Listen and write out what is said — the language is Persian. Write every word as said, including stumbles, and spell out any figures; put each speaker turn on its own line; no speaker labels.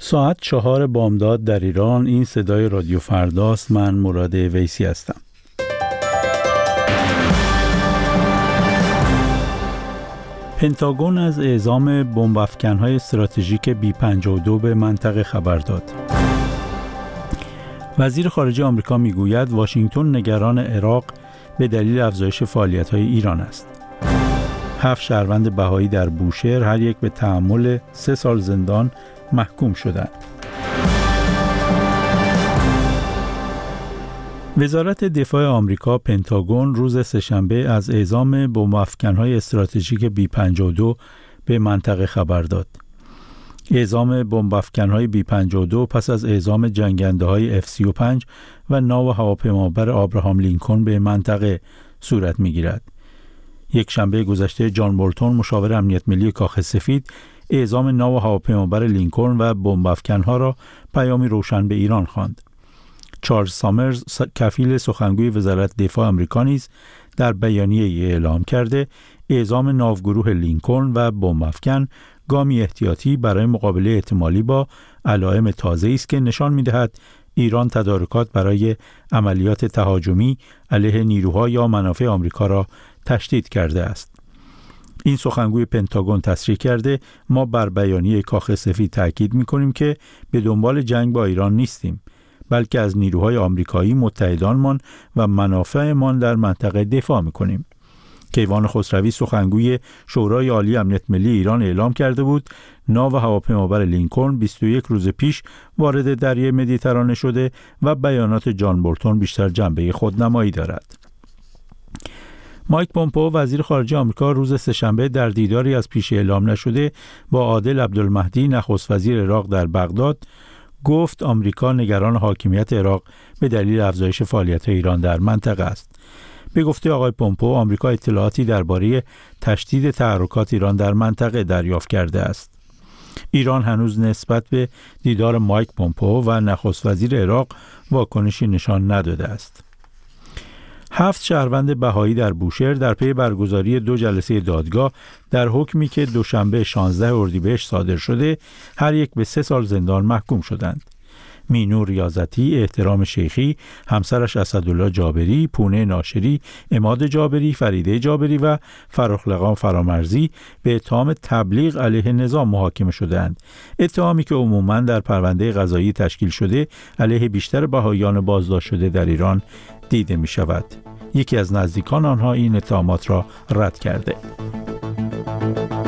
ساعت چهار بامداد در ایران. این صدای رادیو فرداست. من مراد ویسی هستم. پنتاگون از اعزام بمب‌افکن‌های استراتژیک بی پنجاه و دو به منطقه خبر داد. وزیر خارجه آمریکا میگوید واشنگتن نگران عراق به دلیل افزایش فعالیت‌های ایران است. هفت شهروند بهایی در بوشهر هر یک به تحمل سه سال زندان محکوم شدند. وزارت دفاع آمریکا پنتاگون روز سه‌شنبه از اعزام بمب‌افکن‌های استراتژیک بی پنجاه و دو به منطقه خبر داد. اعزام بمب‌افکن‌های بی پنجاه و دو پس از اعزام جنگنده‌های اف سی و پنج و ناو هواپیمابر آبراهام لینکلن به منطقه صورت می‌گیرد. یک شنبه گذشته جان بولتون مشاور امنیت ملی کاخ سفید اعزام ناو هواپیمابر لینکلن و بمب‌افکن‌ها را پیامی روشن به ایران خواند. چارلز سامرز کفیل سخنگوی وزارت دفاع آمریکا نیز در بیانیه‌ای اعلام کرده اعزام ناوگروه لینکلن و بمب‌افکن گامی احتیاطی برای مقابله احتمالی با علائم تازه‌ای است که نشان می‌دهد ایران تدارکات برای عملیات تهاجمی علیه نیروها یا منافع آمریکا را تشدید کرده است. این سخنگوی پنتاگون تصریح کرده ما بر بیانیه کاخ سفید تاکید می‌کنیم که به دنبال جنگ با ایران نیستیم، بلکه از نیروهای آمریکایی متحدانمان و منافعمان در منطقه دفاع می‌کنیم. کیوان خسروی سخنگوی شورای عالی امنیت ملی ایران اعلام کرده بود ناو هواپیمابر لینکلن بیست و یک روز پیش وارد دریای مدیترانه شده و بیانات جان بولتون بیشتر جنبه خودنمایی دارد. مایک پومپئو وزیر خارجه آمریکا روز سه‌شنبه در دیداری از پیش اعلام نشده با عادل عبدالمهدی نخست وزیر عراق در بغداد گفت آمریکا نگران حاکمیت عراق به دلیل افزایش فعالیت ایران در منطقه است. به گفته آقای پومپئو آمریکا اطلاعاتی درباره تشدید تحرکات ایران در منطقه دریافت کرده است. ایران هنوز نسبت به دیدار مایک پومپئو و نخست وزیر عراق واکنشی نشان نداده است. هفت شهروند بهایی در بوشهر در پی برگزاری دو جلسه دادگاه در حکمی که دوشنبه شانزده اردیبهشت صادر شده هر یک به سه سال زندان محکوم شدند. مینور ریاضتی، احترام شیخی، همسرش اسدالله جابری، پونه ناشری، عماد جابری، فریده جابری و فراخلقان فرامرزی به اتهام تبلیغ علیه نظام محاکمه شدند. اتهامی که عموماً در پرونده قضایی تشکیل شده علیه بیشتر بهائیان بازداشت شده در ایران دیده می شود. یکی از نزدیکان آنها این اتهامات را رد کرده.